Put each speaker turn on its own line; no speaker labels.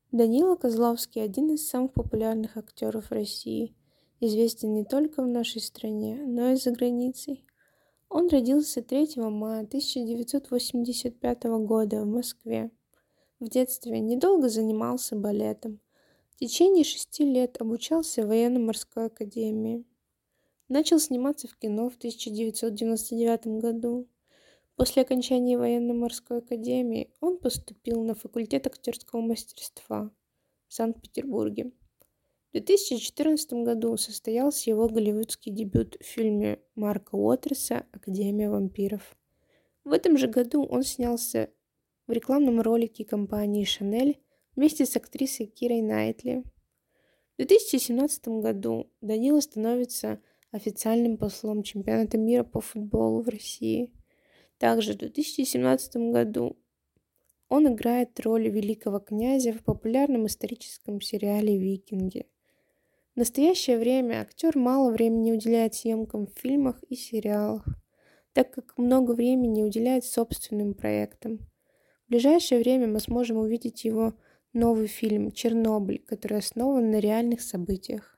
Данила Козловский – один из самых популярных актеров России, известен не только в нашей стране, но и за границей. Он родился 3 мая 1985 года в Москве. В детстве недолго занимался балетом. В течение 6 лет обучался в военно-морской академии. Начал сниматься в кино в 1999 году. После окончания военно-морской академии он поступил на факультет актерского мастерства в Санкт-Петербурге. В 2014 году состоялся его голливудский дебют в фильме Марка Уотерса «Академия вампиров». В этом же году он снялся в рекламном ролике компании Chanel вместе с актрисой Кирой Найтли. В 2017 году Данила становится официальным послом чемпионата мира по футболу в России. Также в 2017 году он играет роль великого князя в популярном историческом сериале «Викинги». В настоящее время актер мало времени уделяет съемкам в фильмах и сериалах, так как много времени уделяет собственным проектам. В ближайшее время мы сможем увидеть его новый фильм «Чернобыль», который основан на реальных событиях.